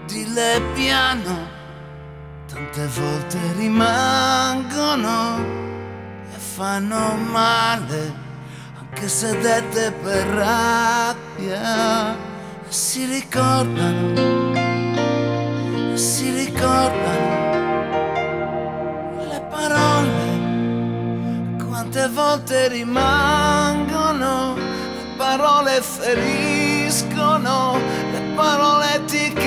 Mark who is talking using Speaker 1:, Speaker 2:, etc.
Speaker 1: dille piano, tante volte rimangono e fanno male, anche se dette per rabbia. E si ricordano le parole, quante volte rimangono, le parole feriscono, le parole ti